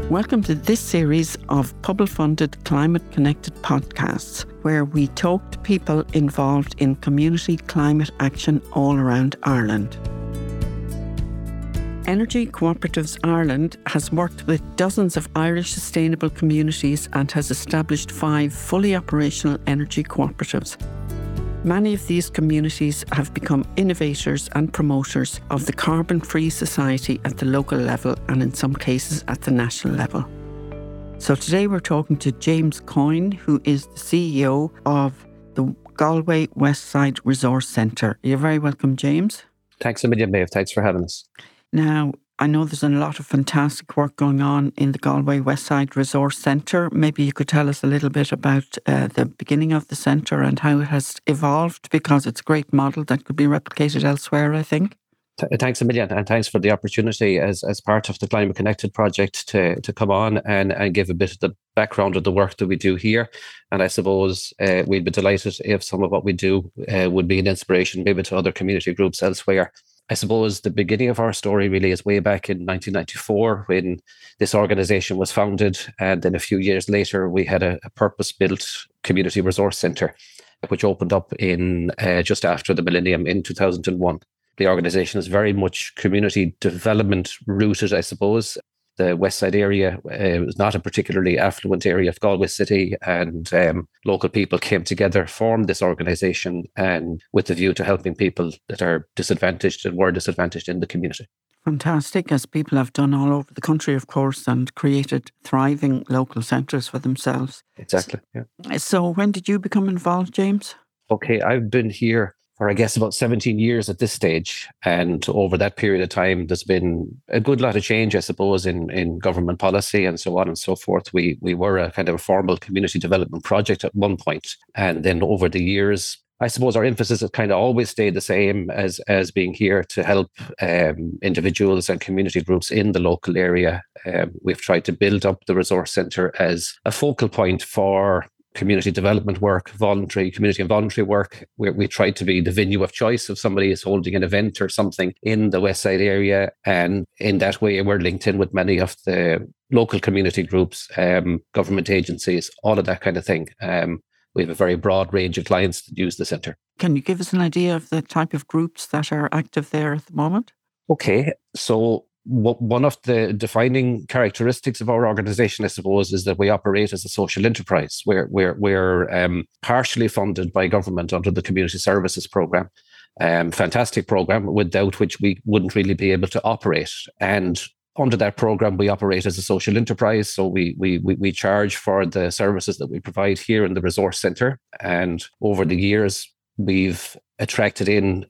Welcome to this series of Pobal-funded climate-connected podcasts, where we talk to people involved in community climate action all around Ireland. Energy Cooperatives Ireland has worked with dozens of Irish sustainable communities and has established 5 fully operational energy cooperatives. Many of these communities have become innovators and promoters of the carbon-free society at the local level and in some cases at the national level. So today we're talking to James Coyne, who is the CEO of the Galway Westside Resource Centre. You're very welcome, James. Thanks a million, Maeve. Thanks for having us. Now, I know there's a lot of fantastic work going on in the Galway Westside Resource Centre. Maybe you could tell us a little bit about the beginning of the centre and how it has evolved, because it's a great model that could be replicated elsewhere, I think. Thanks a million, and thanks for the opportunity as part of the Climate Connected project to come on and give a bit of the background of the work that we do here. And I suppose we'd be delighted if some of what we do would be an inspiration maybe to other community groups elsewhere. I suppose the beginning of our story really is way back in 1994 when this organisation was founded, and then a few years later we had a purpose-built community resource centre which opened up in just after the millennium in 2001. The organisation is very much community development rooted, I suppose. The West Side area was not a particularly affluent area of Galway City, and local people came together, formed this organisation, and with the view to helping people that are disadvantaged and were disadvantaged in the community. Fantastic, as people have done all over the country, of course, and created thriving local centres for themselves. Exactly, yeah. So when did you become involved, James? Okay, I've been here for, I guess, about 17 years at this stage. And over that period of time, there's been a good lot of change, I suppose, in government policy and so on and so forth. We were a kind of a formal community development project at one point. And then over the years, I suppose our emphasis has kind of always stayed the same as being here to help individuals and community groups in the local area. We've tried to build up the resource centre as a focal point for community development work, community and voluntary work, where we try to be the venue of choice if somebody is holding an event or something in the West Side area. And in that way, we're linked in with many of the local community groups, government agencies, all of that kind of thing. We have a very broad range of clients that use the centre. Can you give us an idea of the type of groups that are active there at the moment? Okay, so one of the defining characteristics of our organisation, I suppose, is that we operate as a social enterprise. We're partially funded by government under the Community Services Programme. Fantastic programme, without which we wouldn't really be able to operate. And under that programme, we operate as a social enterprise. So we charge for the services that we provide here in the resource centre. And over the years, we've attracted in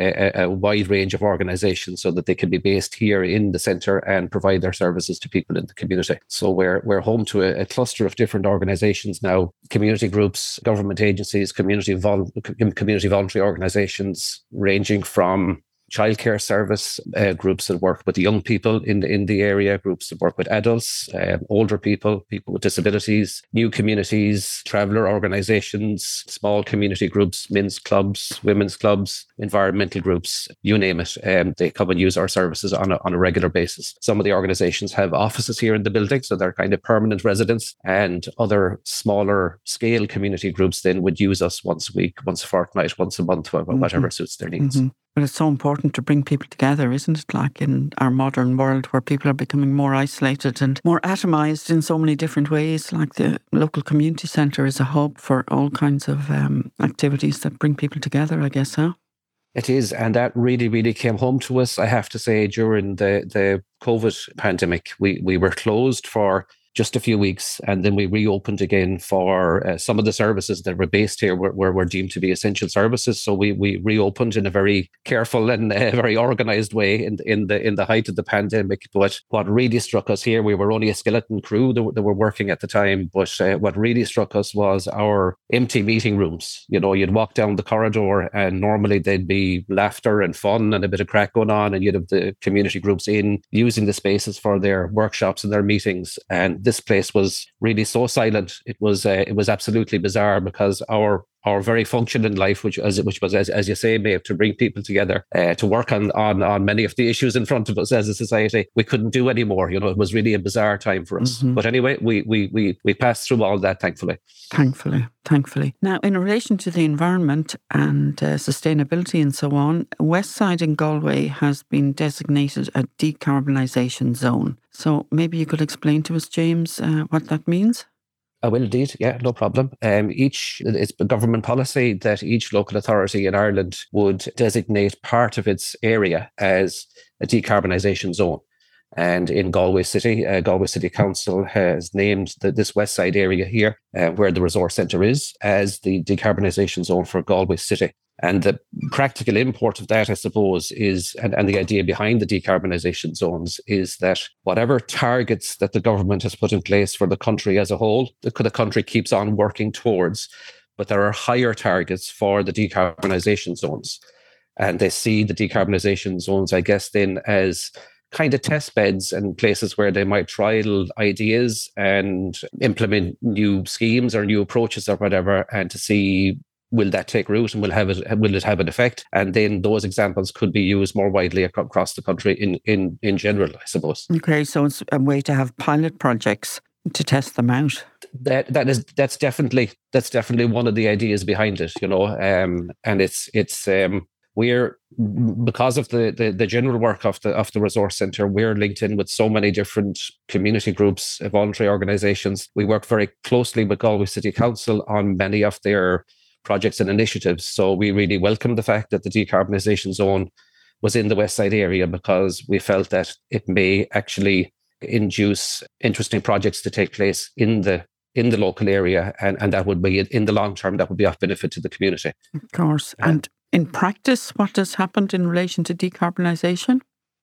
a wide range of organisations so that they can be based here in the centre and provide their services to people in the community. So we're home to a cluster of different organisations now, community groups, government agencies, community voluntary organisations, ranging from childcare service groups that work with young people in the area, groups that work with adults, older people with disabilities, new communities, traveller organisations, small community groups, men's clubs, women's clubs, environmental groups, you name it. They come and use our services on a regular basis. Some of the organisations have offices here in the building, so they're kind of permanent residents, and other smaller scale community groups then would use us once a week, once a fortnight, once a month, whatever suits their needs. Mm-hmm. But it's so important to bring people together, isn't it? Like in our modern world where people are becoming more isolated and more atomised in so many different ways. Like the local community centre is a hub for all kinds of activities that bring people together, I guess, huh? It is, and that really, really came home to us, I have to say, during the COVID pandemic. We were closed for just a few weeks, and then we reopened again for some of the services that were based here were deemed to be essential services. So we reopened in a very careful and very organised way in the height of the pandemic. But what really struck us here, we were only a skeleton crew that were working at the time, but what really struck us was our empty meeting rooms. You know, you'd walk down the corridor and normally there'd be laughter and fun and a bit of crack going on, and you'd have the community groups in using the spaces for their workshops and their meetings. And this place was really so silent. It was absolutely bizarre, because our our very function in life, which was, as you say, Maeve, to bring people together, to work on many of the issues in front of us as a society, we couldn't do anymore. It was really a bizarre time for us. But anyway, we passed through all that, thankfully. Thankfully. Now, in relation to the environment and sustainability and so on, Westside in Galway has been designated a decarbonisation zone. So maybe you could explain to us, James, what that means? I will indeed, yeah, no problem. It's government policy that each local authority in Ireland would designate part of its area as a decarbonisation zone. And in Galway City Council has named this West Side area here, where the resource centre is, as the decarbonisation zone for Galway City. And the practical import of that, I suppose, is, and the idea behind the decarbonisation zones is that whatever targets that the government has put in place for the country as a whole, the country keeps on working towards, but there are higher targets for the decarbonisation zones. And they see the decarbonisation zones, I guess, then as kind of test beds and places where they might trial ideas and implement new schemes or new approaches or whatever, and to see, will that take root and will it have an effect? And then those examples could be used more widely across the country in general, I suppose. Okay, so it's a way to have pilot projects to test them out. That's definitely one of the ideas behind it, and it's we're, because of the general work of the resource centre, we're linked in with so many different community groups, voluntary organisations. We work very closely with Galway City Council on many of their projects and initiatives. So we really welcome the fact that the decarbonisation zone was in the West Side area, because we felt that it may actually induce interesting projects to take place in the local area, and that would be, in the long term, that would be of benefit to the community. Of course. And in practice, what has happened in relation to decarbonisation?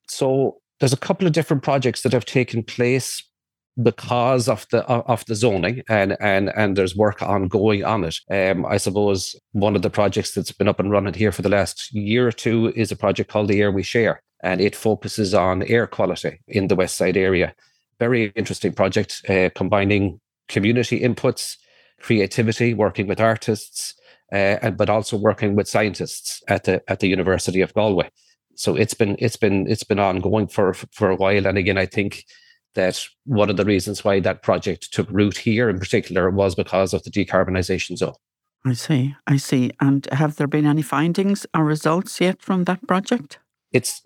So there's a couple of different projects that have taken place because of the zoning, and there's work ongoing on it. I suppose one of the projects that's been up and running here for the last year or two is a project called The Air We Share, and it focuses on air quality in the West Side area. Very interesting project, combining community inputs, creativity, working with artists, but also working with scientists at the University of Galway. So it's been ongoing for a while. And again, I think that one of the reasons why that project took root here in particular was because of the decarbonisation zone. I see. And have there been any findings or results yet from that project? It's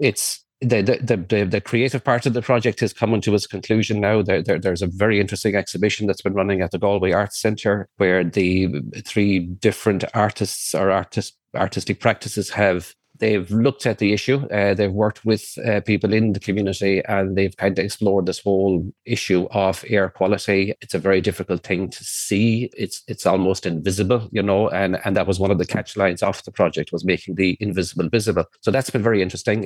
the creative part of the project is coming to its conclusion now. There's a very interesting exhibition that's been running at the Galway Arts Centre, where the three different artists or artistic practices they've looked at the issue. They've worked with people in the community, and they've kind of explored this whole issue of air quality. It's a very difficult thing to see. It's almost invisible, and that was one of the catch lines of the project, was making the invisible visible. So that's been very interesting.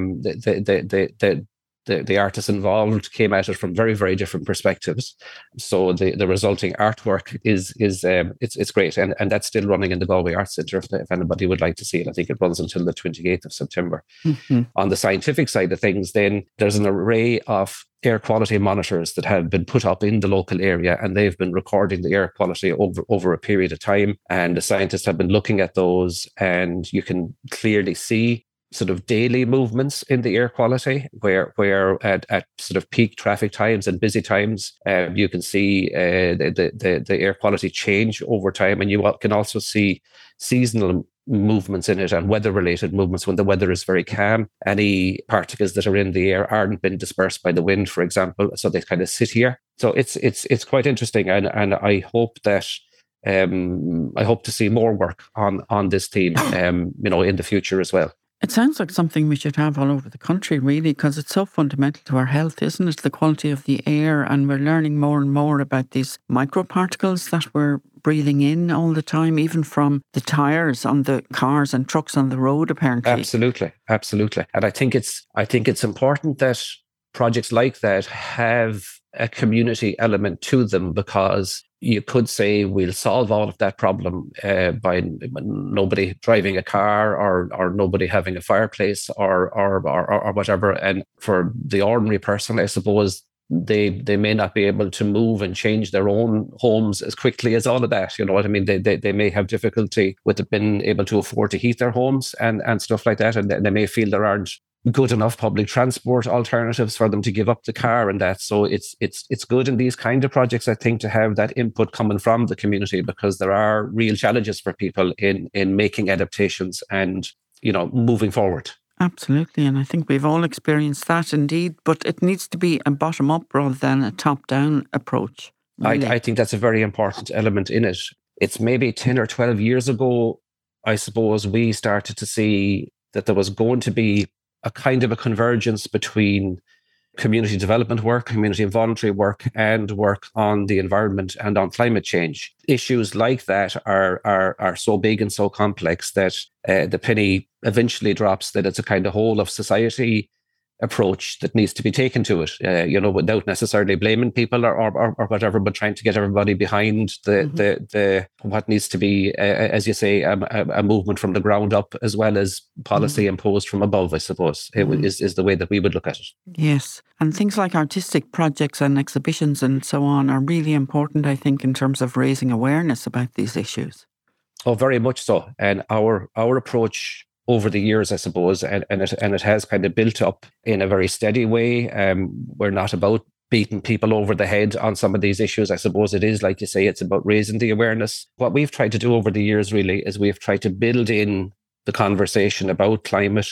The artists involved came at it from very, very different perspectives. So the resulting artwork is it's great, and that's still running in the Galway Arts Centre if anybody would like to see it. I think it runs until the 28th of September. Mm-hmm. On the scientific side of things, then there's an array of air quality monitors that have been put up in the local area, and they've been recording the air quality over a period of time. And the scientists have been looking at those, and you can clearly see sort of daily movements in the air quality, where at sort of peak traffic times and busy times, you can see the air quality change over time, and you can also see seasonal movements in it and weather-related movements. When the weather is very calm, any particles that are in the air aren't been dispersed by the wind, for example, so they kind of sit here. So it's quite interesting, and I hope that I hope to see more work on this theme, in the future as well. It sounds like something we should have all over the country, really, because it's so fundamental to our health, isn't it? The quality of the air, and we're learning more and more about these microparticles that we're breathing in all the time, even from the tyres on the cars and trucks on the road, apparently. Absolutely. And I think it's important that projects like that have a community element to them, because you could say we'll solve all of that problem by nobody driving a car or nobody having a fireplace or whatever. And for the ordinary person, I suppose they may not be able to move and change their own homes as quickly as all of that. You know what I mean? They may have difficulty with being able to afford to heat their homes and stuff like that. And they may feel there aren't good enough public transport alternatives for them to give up the car and that. So it's good in these kind of projects, I think, to have that input coming from the community, because there are real challenges for people in making adaptations and, you know, moving forward. Absolutely. And I think we've all experienced that indeed, but it needs to be a bottom-up rather than a top-down approach. Really. I think that's a very important element in it. It's maybe 10 or 12 years ago, I suppose, we started to see that there was going to be a kind of a convergence between community development work, community and voluntary work, and work on the environment and on climate change. Issues like that are so big and so complex that the penny eventually drops that it's a kind of whole of society approach that needs to be taken to it, without necessarily blaming people or whatever, but trying to get everybody behind the what needs to be, as you say, a movement from the ground up, as well as policy imposed from above, I suppose, is the way that we would look at it. Yes. And things like artistic projects and exhibitions and so on are really important, I think, in terms of raising awareness about these issues. Oh, very much so. And our approach over the years, I suppose, and it has kind of built up in a very steady way. We're not about beating people over the head on some of these issues. I suppose it is, like you say, it's about raising the awareness. What we've tried to do over the years really is we've tried to build in the conversation about climate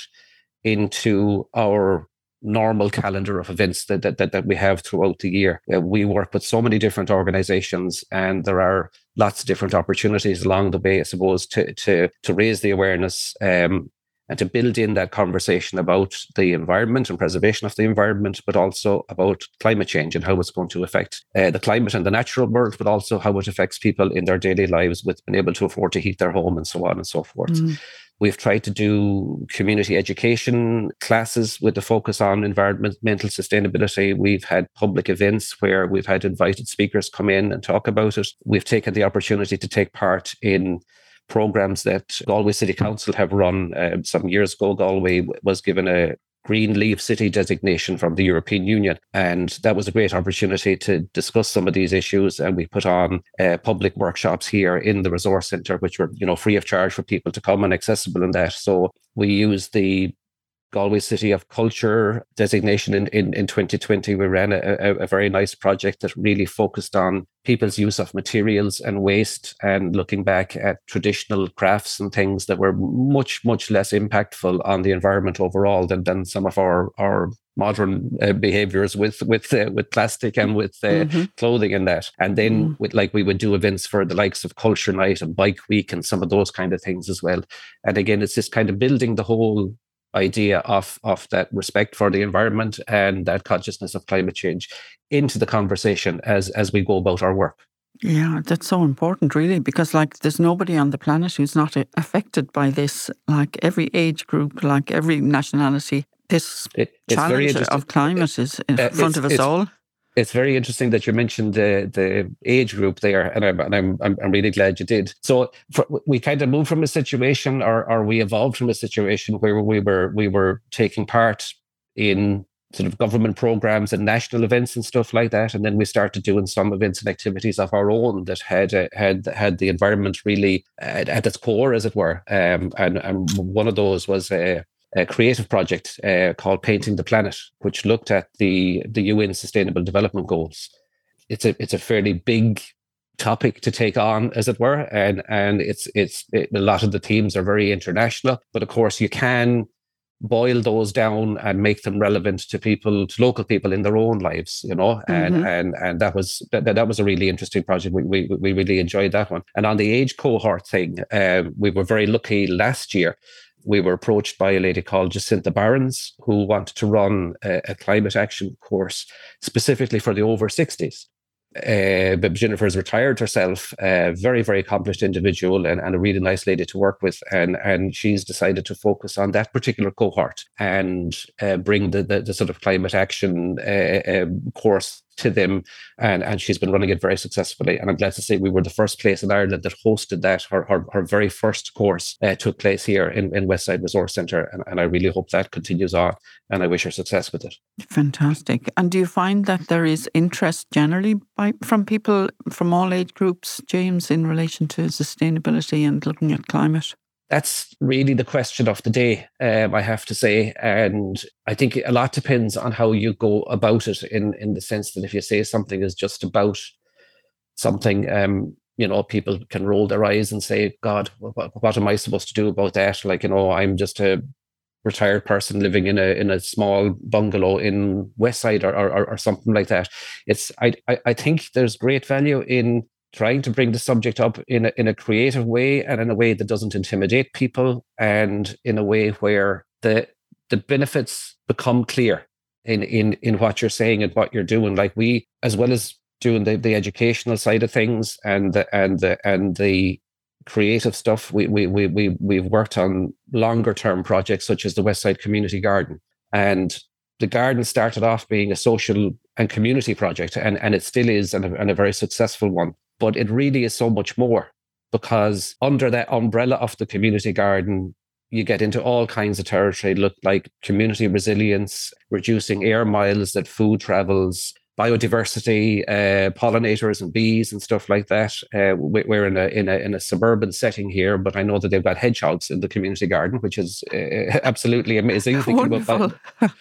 into our normal calendar of events that we have throughout the year. We work with so many different organizations, and there are lots of different opportunities along the way, I suppose, to raise the awareness and to build in that conversation about the environment and preservation of the environment, but also about climate change and how it's going to affect the climate and the natural world, but also how it affects people in their daily lives with being able to afford to heat their home and so on and so forth. We've tried to do community education classes with a focus on environmental sustainability. We've had public events where we've had invited speakers come in and talk about it. We've taken the opportunity to take part in programs that Galway City Council have run. Some years ago, Galway was given a Green Leaf City designation from the European Union. And that was a great opportunity to discuss some of these issues. And we put on public workshops here in the resource centre, which were, free of charge for people to come and accessible in that. So we used the Galway City of Culture designation in 2020. We ran a very nice project that really focused on people's use of materials and waste, and looking back at traditional crafts and things that were much, much less impactful on the environment overall than some of our modern behaviors with plastic and with clothing and that. And then we would do events for the likes of Culture Night and Bike Week and some of those kind of things as well. And again, it's just kind of building the whole idea of that respect for the environment and that consciousness of climate change into the conversation as we go about our work. Yeah, that's so important, really, because there's nobody on the planet who's not affected by this. Like every age group, like every nationality, this challenge of climate is in front of us all. It's very interesting that you mentioned the age group there, and I'm really glad you did. So we kind of moved from a situation, or we evolved from a situation where we were taking part in sort of government programs and national events and stuff like that, and then we started doing some events and activities of our own that had the environment really at its core, as it were. And one of those was a creative project called Painting the Planet, which looked at the UN Sustainable Development Goals. It's a fairly big topic to take on, as it were, and it's a lot of the themes are very international. But of course, you can boil those down and make them relevant to local people in their own lives, and that was a really interesting project. We really enjoyed that one. And on the age cohort thing, we were very lucky last year. We were approached by a lady called Jacinta Barons, who wanted to run a climate action course specifically for the over 60s. But Jennifer's retired herself, a very, very accomplished individual and a really nice lady to work with. And she's decided to focus on that particular cohort and bring the sort of climate action course to them, and she's been running it very successfully. And I'm glad to say we were the first place in Ireland that hosted that. Her very first course took place here in Westside Resource Centre, and I really hope that continues on, and I wish her success with it. Fantastic. And do you find that there is interest generally from people from all age groups, James, in relation to sustainability and looking at climate? That's really the question of the day, I have to say. And I think a lot depends on how you go about it, in the sense that if you say something is just about something, people can roll their eyes and say, God, what am I supposed to do about that? Like, I'm just a retired person living in a small bungalow in Westside or something like that. I think there's great value in trying to bring the subject up in a creative way, and in a way that doesn't intimidate people, and in a way where the benefits become clear in what you're saying and what you're doing. Like, we, as well as doing the educational side of things and the creative stuff, we've worked on longer term projects such as the Westside Community Garden. And the garden started off being a social and community project, and it still is, and a very successful one. But it really is so much more, because under that umbrella of the community garden, you get into all kinds of territory, look like community resilience, reducing air miles that food travels, biodiversity, pollinators and bees and stuff like that. We're in a suburban setting here, but I know that they've got hedgehogs in the community garden, which is absolutely amazing. Thinking about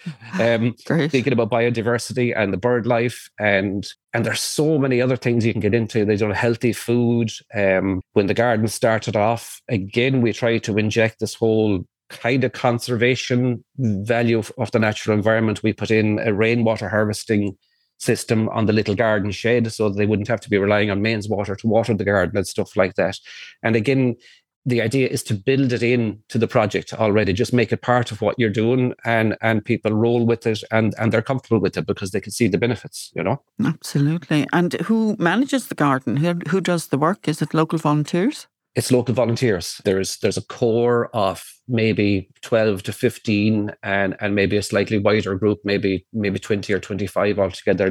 biodiversity and the bird life, and there's so many other things you can get into. They do healthy food. When the garden started off, again, we tried to inject this whole kind of conservation value of the natural environment. We put in a rainwater harvesting system on the little garden shed, so they wouldn't have to be relying on mains water to water the garden and stuff like that. And again, the idea is to build it in to the project already, just make it part of what you're doing, and people roll with it, and they're comfortable with it because they can see the benefits, Absolutely. And who manages the garden? Who does the work? Is it local volunteers? It's local volunteers. There's a core of maybe 12 to 15, and maybe a slightly wider group, maybe 20 or 25 altogether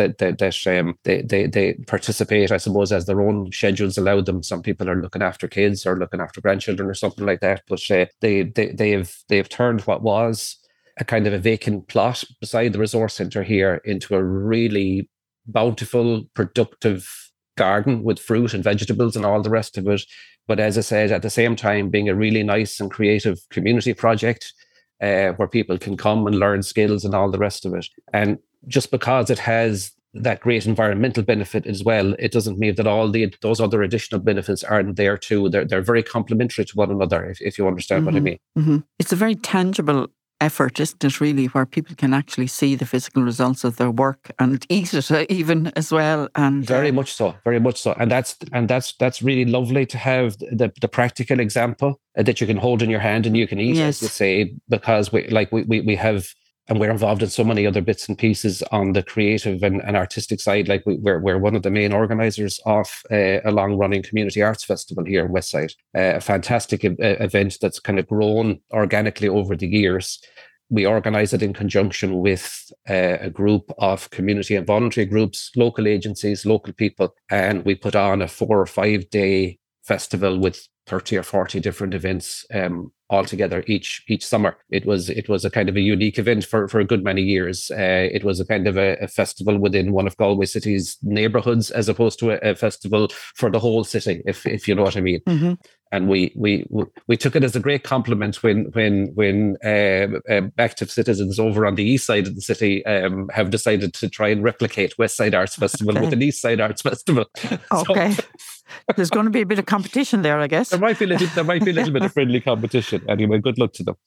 that they participate, I suppose, as their own schedules allow them. Some people are looking after kids or looking after grandchildren or something like that. But they have turned what was a kind of a vacant plot beside the resource centre here into a really bountiful, productive garden with fruit and vegetables and all the rest of it. But as I said, at the same time, being a really nice and creative community project where people can come and learn skills and all the rest of it. And just because it has that great environmental benefit as well, it doesn't mean that all those other additional benefits aren't there too. They're very complementary to one another, if you understand what I mean. Mm-hmm. It's a very tangible effort, isn't it, really, where people can actually see the physical results of their work and eat it even as well. And very much so. And that's really lovely to have the practical example that you can hold in your hand and you can eat, yes, as you say, because we have, and we're involved in so many other bits and pieces on the creative and artistic side. Like we're one of the main organisers of a long-running community arts festival here in Westside, a fantastic event that's kind of grown organically over the years. We organise it in conjunction with a group of community and voluntary groups, local agencies, local people, and we put on a 4 or 5 day festival with 30 or 40 different events all together each summer. It was a kind of a unique event for a good many years. It was a kind of a festival within one of Galway City's neighbourhoods, as opposed to a festival for the whole city, if you know what I mean. Mm-hmm. And we took it as a great compliment when active citizens over on the east side of the city have decided to try and replicate Westside Arts Festival with an East Side Arts Festival. Okay. There's going to be a bit of competition there, I guess. There might be a little bit of friendly competition. Anyway, good luck to them.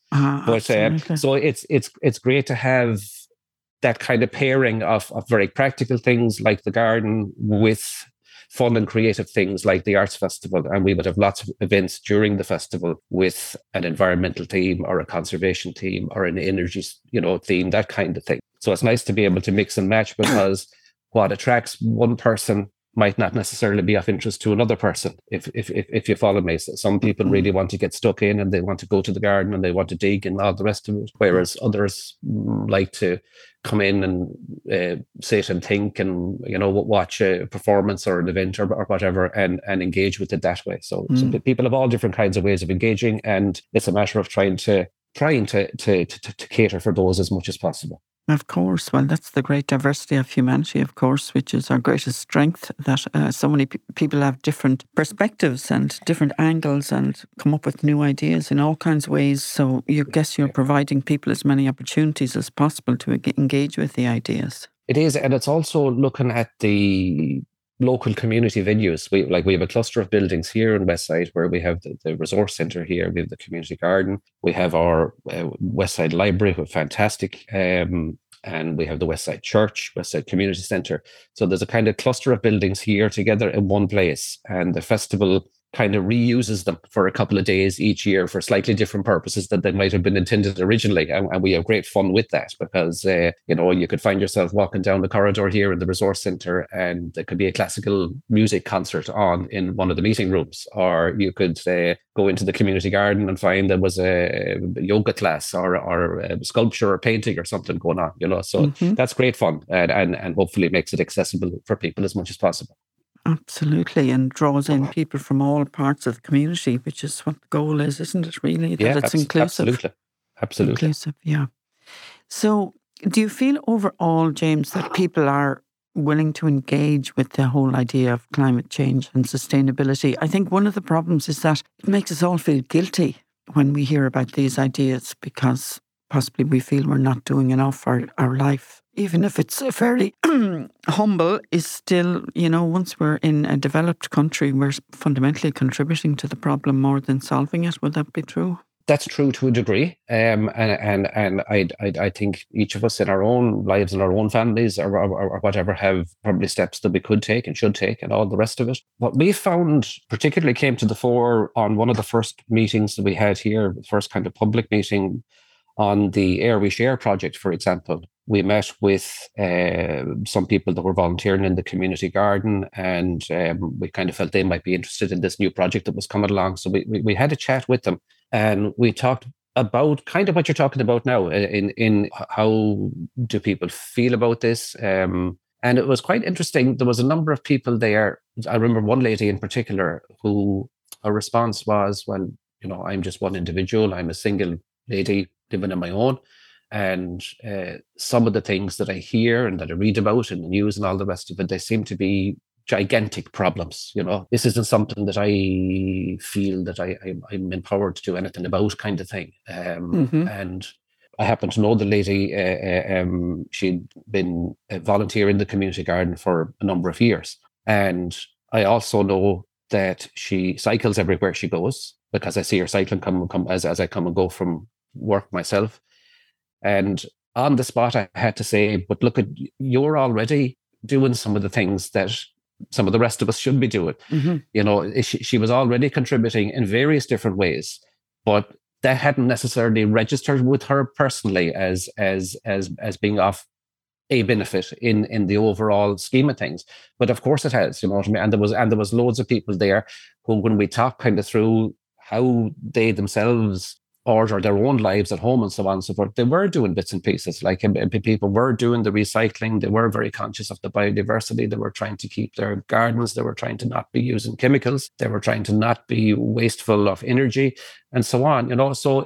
So it's great to have that kind of pairing of very practical things like the garden with fun and creative things like the Arts Festival. And we would have lots of events during the festival with an environmental theme or a conservation theme or an energy, theme, that kind of thing. So it's nice to be able to mix and match, because what attracts one person might not necessarily be of interest to another person, if you follow me. So some people really want to get stuck in and they want to go to the garden and they want to dig and all the rest of it, whereas others like to come in and sit and think and, watch a performance or an event or whatever and engage with it that way. So people have all different kinds of ways of engaging, and it's a matter of trying to cater for those as much as possible. Of course. Well, that's the great diversity of humanity, of course, which is our greatest strength, that so many people have different perspectives and different angles and come up with new ideas in all kinds of ways. So you guess you're providing people as many opportunities as possible to engage with the ideas. It is. And it's also looking at the local community venues. We have a cluster of buildings here in Westside where we have the resource centre here, we have the community garden, we have our Westside Library, which is fantastic, and we have the Westside Church, Westside Community Centre. So there's a kind of cluster of buildings here together in one place, and the festival kind of reuses them for a couple of days each year for slightly different purposes than they might have been intended originally. And we have great fun with that because, you could find yourself walking down the corridor here in the resource centre and there could be a classical music concert on in one of the meeting rooms, or you could go into the community garden and find there was a yoga class or a sculpture or painting or something going on, So that's great fun and hopefully makes it accessible for people as much as possible. Absolutely, and draws in people from all parts of the community, which is what the goal is, isn't it, really? That it's inclusive. Absolutely. Inclusive, yeah. So do you feel overall, James, that people are willing to engage with the whole idea of climate change and sustainability? I think one of the problems is that it makes us all feel guilty when we hear about these ideas because possibly we feel we're not doing enough for our life. Even if it's fairly humble, is still, once we're in a developed country, we're fundamentally contributing to the problem more than solving it. Would that be true? That's true to a degree. And I think each of us in our own lives and our own families or whatever have probably steps that we could take and should take and all the rest of it. What we found particularly came to the fore on one of the first meetings that we had here, the first kind of public meeting on the Air We Share project, for example. We met with some people that were volunteering in the community garden, and we kind of felt they might be interested in this new project that was coming along. So we had a chat with them, and we talked about kind of what you're talking about now in how do people feel about this. And it was quite interesting. There was a number of people there. I remember one lady in particular who her response was, well, I'm just one individual. I'm a single lady living on my own. And some of the things that I hear and that I read about in the news and all the rest of it, they seem to be gigantic problems. This isn't something that I feel that I'm empowered to do anything about, kind of thing. And I happen to know the lady. She'd been a volunteer in the community garden for a number of years. And I also know that she cycles everywhere she goes because I see her cycling come as I come and go from work myself. And on the spot, I had to say, but look, you're already doing some of the things that some of the rest of us should be doing. She was already contributing in various different ways, but that hadn't necessarily registered with her personally as being of a benefit in the overall scheme of things. But of course it has, what I mean? And there was loads of people there who, when we talked kind of through how they themselves order their own lives at home and so on and so forth, they were doing bits and pieces. Like people were doing the recycling. They were very conscious of the biodiversity. They were trying to keep their gardens. They were trying to not be using chemicals. They were trying to not be wasteful of energy and so on. So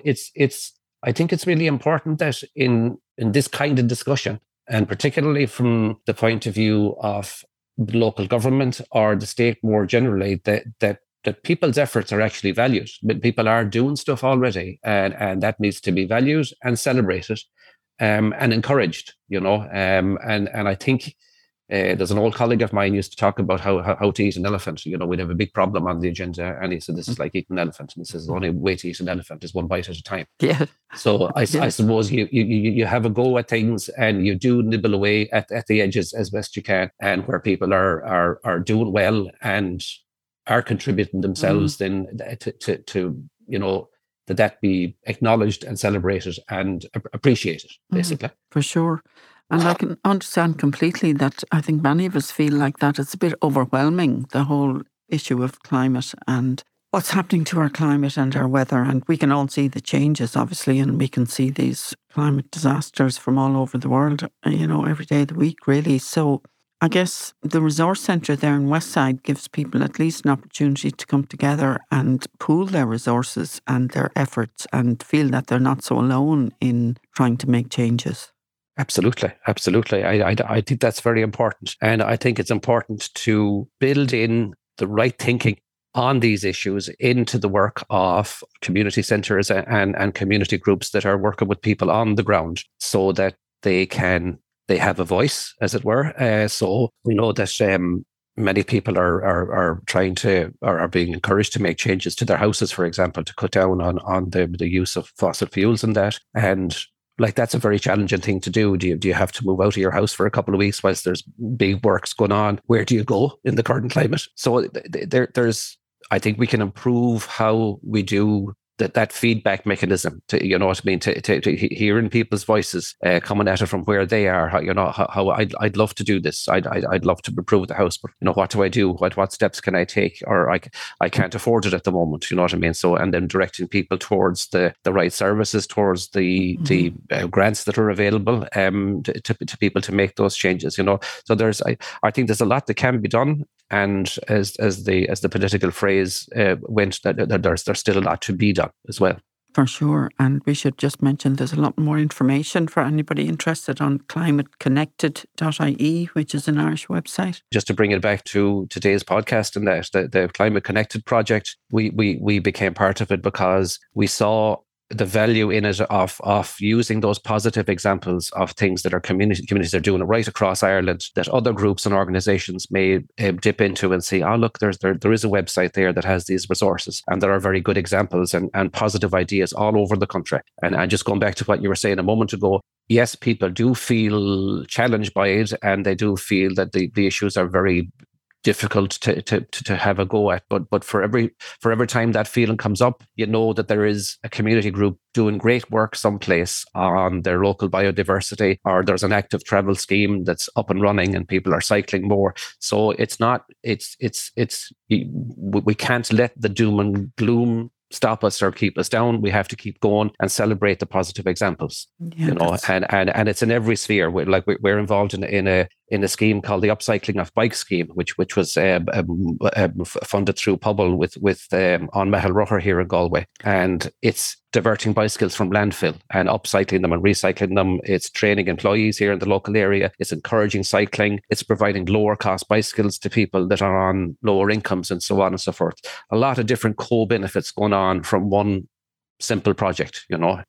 I think it's really important that in this kind of discussion, and particularly from the point of view of the local government or the state more generally, that people's efforts are actually valued. But people are doing stuff already, and that needs to be valued and celebrated and encouraged, And I think there's an old colleague of mine used to talk about how to eat an elephant. We'd have a big problem on the agenda, and he said, this is like eating an elephant. And he says, the only way to eat an elephant is one bite at a time. Yeah. So I suppose you have a go at things, and you do nibble away at the edges as best you can. And where people are doing well and are contributing themselves, then to that be acknowledged and celebrated and appreciated, basically. For sure. And I can understand completely that I think many of us feel like that. It's a bit overwhelming, the whole issue of climate. what's happening to our climate and our weather. And we can all see the changes, obviously, and we can see these climate disasters from all over the world, every day of the week, really. So I guess the resource centre there in Westside gives people at least an opportunity to come together and pool their resources and their efforts and feel that they're not so alone in trying to make changes. Absolutely. I think that's very important. And I think it's important to build in the right thinking on these issues into the work of community centres and community groups that are working with people on the ground, so that they have a voice, as it were. So we know that many people are trying to, or are being encouraged to make changes to their houses, for example, to cut down on the use of fossil fuels and that. And that's a very challenging thing to do. Do you have to move out of your house for a couple of weeks whilst there's big works going on? Where do you go in the current climate? So I think we can improve how we do that feedback mechanism, to to hearing people's voices coming at it from where they are. How I'd love to do this. I'd love to improve the house, but what do I do? What steps can I take? Or I can't afford it at the moment. You know what I mean? So, and then directing people towards the right services, towards the grants that are available to people to make those changes. So I think there's a lot that can be done. And as the political phrase went, that there's still a lot to be done as well. For sure. And we should just mention there's a lot more information for anybody interested on climateconnected.ie, which is an Irish website. Just to bring it back to today's podcast, and the Climate Connected project, we became part of it because we saw the value in it of using those positive examples of things that our communities are doing right across Ireland, that other groups and organisations may dip into and see, oh, look, there is a website there that has these resources, and there are very good examples and positive ideas all over the country. And just going back to what you were saying a moment ago, yes, people do feel challenged by it, and they do feel that the issues are very difficult to have a go at, but for every time that feeling comes up, that there is a community group doing great work someplace on their local biodiversity, or there's an active travel scheme that's up and running and people are cycling more. So we can't let the doom and gloom stop us or keep us down. We have to keep going and celebrate the positive examples. Yeah, and it's in every sphere. We're involved in a scheme called the Upcycling of Bike scheme, which was funded through Pobble with on Mehel Rucker here in Galway, and it's diverting bicycles from landfill and upcycling them and recycling them. It's training employees here in the local area. It's encouraging cycling. It's providing lower cost bicycles to people that are on lower incomes, and so on and so forth. A lot of different co-benefits going on from one simple project.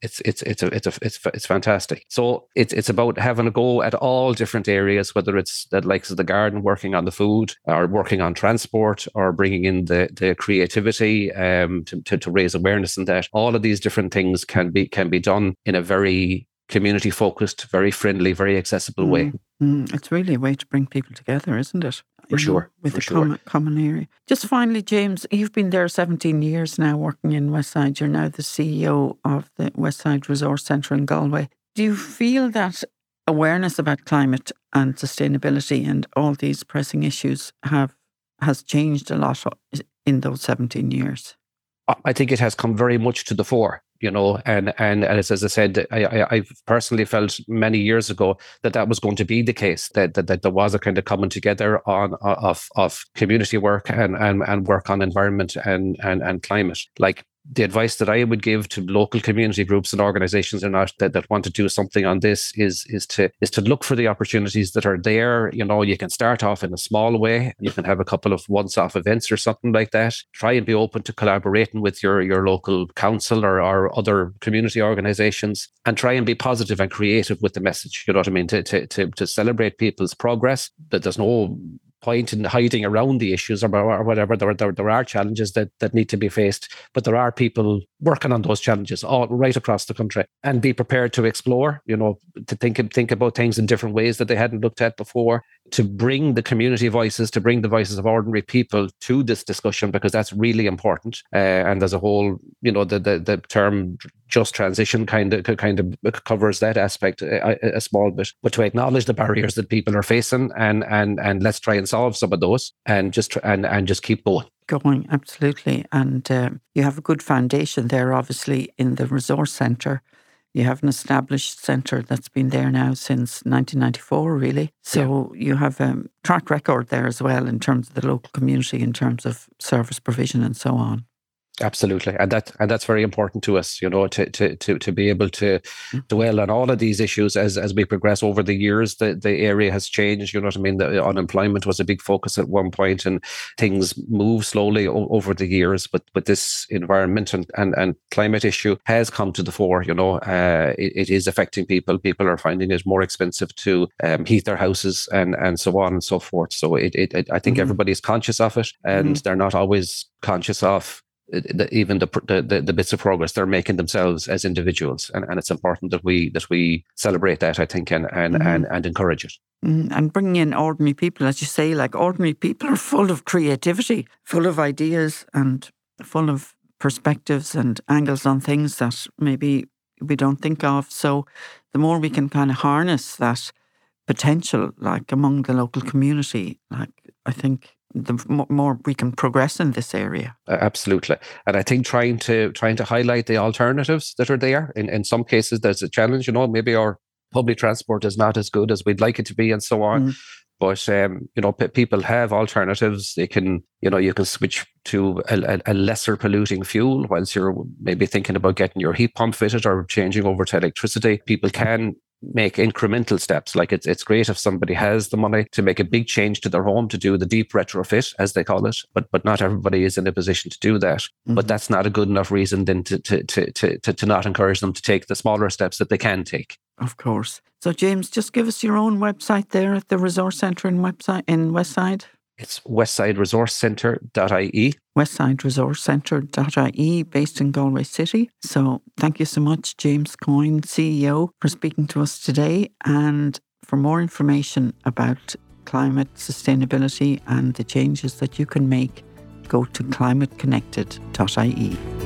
It's fantastic. So it's about having a go at all different areas, whether it's the likes of the garden, working on the food, or working on transport, or bringing in the creativity to raise awareness, and that all of these different things can be done in a very community focused, very friendly, very accessible way. It's really a way to bring people together, isn't it? For sure. With a common area. Just finally, James, you've been there 17 years now working in Westside. You're now the CEO of the Westside Resource Centre in Galway. Do you feel that awareness about climate and sustainability and all these pressing issues has changed a lot in those 17 years? I think it has come very much to the fore. And as I said, I personally felt many years ago that was going to be the case, that there was a kind of coming together of community work and work on environment and climate. Like, the advice that I would give to local community groups and organisations that want to do something on this is to look for the opportunities that are there. You can start off in a small way. You can have a couple of once-off events or something like that. Try and be open to collaborating with your local council or other community organisations, and try and be positive and creative with the message. You know what I mean? To celebrate people's progress. That there's no point in hiding around the issues or whatever. There are challenges that need to be faced, but there are people working on those challenges all right across the country, and be prepared to explore, to think about things in different ways that they hadn't looked at before, to bring the community voices, to bring the voices of ordinary people to this discussion, because that's really important. And there's a whole, the term just transition kind of covers that aspect a small bit, but to acknowledge the barriers that people are facing and let's try and solve some of those, and just keep going. going, absolutely. And you have a good foundation there, obviously, in the resource centre. You have an established centre that's been there now since 1994, really. So you have a track record there as well in terms of the local community, in terms of service provision and so on. Absolutely, and that's very important to us, to be able to dwell on all of these issues as we progress over the years. The area has changed, you know what I mean. The unemployment was a big focus at one point, and things move slowly over the years. But this environment and climate issue has come to the fore. It is affecting people. People are finding it more expensive to heat their houses and so on and so forth. So I think everybody's conscious of it, and they're not always conscious of even the bits of progress they're making themselves as individuals, and it's important that we celebrate that, I think, and encourage it. And bringing in ordinary people, as you say, like ordinary people are full of creativity, full of ideas, and full of perspectives and angles on things that maybe we don't think of. So the more we can kind of harness that potential, like among the local community, like I think the more we can progress in this area. Absolutely. And I think trying to highlight the alternatives that are there. In some cases, there's a challenge, maybe our public transport is not as good as we'd like it to be and so on. But, people have alternatives. They can, you can switch to a lesser polluting fuel whilst you're maybe thinking about getting your heat pump fitted or changing over to electricity. People can make incremental steps. Like it's great if somebody has the money to make a big change to their home, to do the deep retrofit, as they call it, but not everybody is in a position to do that. But that's not a good enough reason then to not encourage them to take the smaller steps that they can take. Of course. So James, just give us your own website there at the Resource Centre in Westside. It's westsideresourcecentre.ie. westsideresourcecentre.ie, based in Galway City. So thank you so much, James Coyne, CEO, for speaking to us today. And for more information about climate sustainability and the changes that you can make, go to climateconnected.ie.